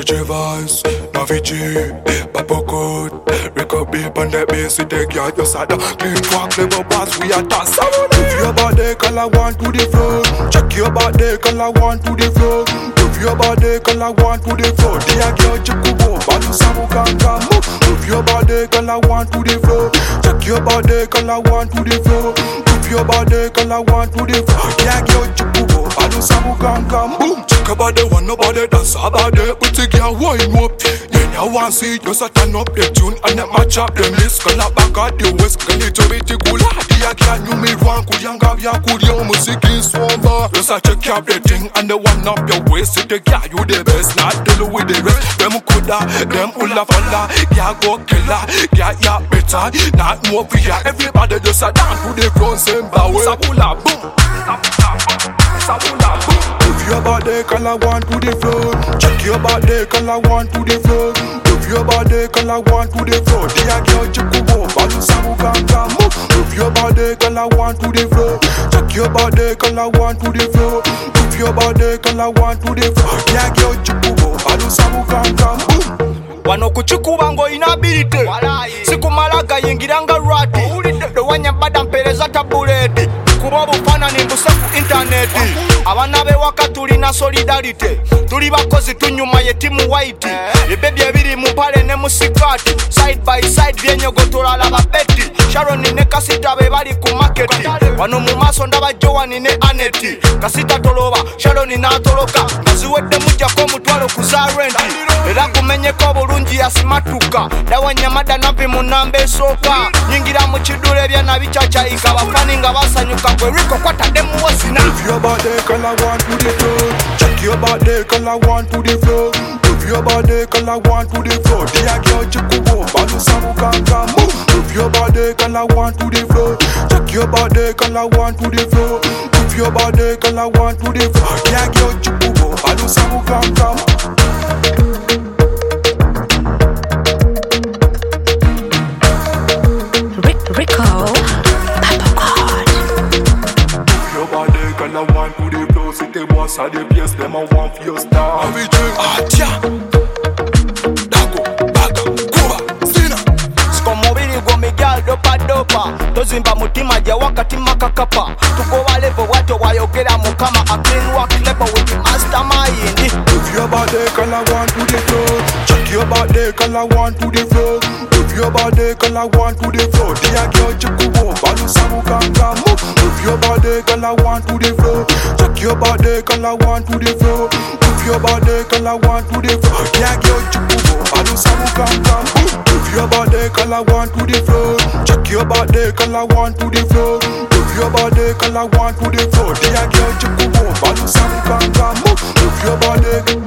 DJ Vance, Navici, Papa Code, Record Beep on the bass, we take your side. Clean fuck, clever boss, we are toss. Move your body, color one to the floor. Check your body, color one to the floor. Move your body, color one to the floor. Dia girl, chukubo, balu samu ganga. Move your body, color one to the floor. Check your body, color one to the floor. Move your body, color one to the floor. Dia girl, chukubo, balu samu ganga. Boom. About the one nobody dance about it, but the girl wine up. Then you want see just a turn up the tune and then match up the list. Call up back at the west, can it to be the cool? The girl you me one could young have ya could your music is swamper. Just a check up the thing and the one up your waist. The girl you the best, not deal with the rest. Them coulda, them ulla falla, ya go killer, ya better, not more for ya. Everybody just a dance to the front same power. Sabula boom, sabula boom. Move your body, color one to the floor. Check your body, color one to the floor. Move your body, color one to the floor. Dia girl, chukubo, balu samu ganga. Move your body, color one to the floor. Check your body, color one to the floor. Move your body, color one to the floor. Dia girl, chukubo, balu samu ganga. Wano kuchikuba ngo inability sikumalaga yingiranga rati dowanya bada mpereza tabuleti kuba obufaananyi mbusefu interneti abaana b'ewaka tulina solidarity tuli bakozi tunyuma ye timu white ebebye ebiri mu mpale ne mu sikaati side by side byenyogotola laba beti Sharon ne Kasita be bali ku marketi wano mu maaso ndaba Joan ne Aneti Kasita toloba Sharon n'atoloka nga ziwedde mujjako omutwalo ku za renti era kumenyeko bulungi yasimatuka dawanyamada napi mu namba esooka nyingira mu kiddulo ebyana bicacaika bafani nga basanyuka gwe Rico kwatadde mu wasina. Move your body, color one to the floor. Check your body, color one to the floor. Move your body, color one to the floor. Dia girl, chukubo, balu samu ganga. Move your body, color one to the floor. Check your body, color one to the floor. Move your body, color one to the floor. Dia girl, chukubo, balu samu ganga. Color one to the floor, see the boss at the place, them a want for your star. And we drink Atia, Dago, Baga, Kuba, Sina. Sikomubiri gwo migal dopa tozimba mutima gye wakati makakapa tugoba level wato wayogera mukama a clean work level with the mastermind. Move your body, color one to the floor. Check your body, color one to the floor. Move your body, color one to the floor. Dia girl, chukubo, balu samu ganga. Move your body, color one to the floor. Check your body, color one to the floor. Move your body, color one to the floor. Dia girl, chukubo, balu samu ganga. Move your body, color one to the floor. Check your body, color one to the floor. Move your body, color one to the floor. Dia girl, chukubo, balu samu ganga. Move your body.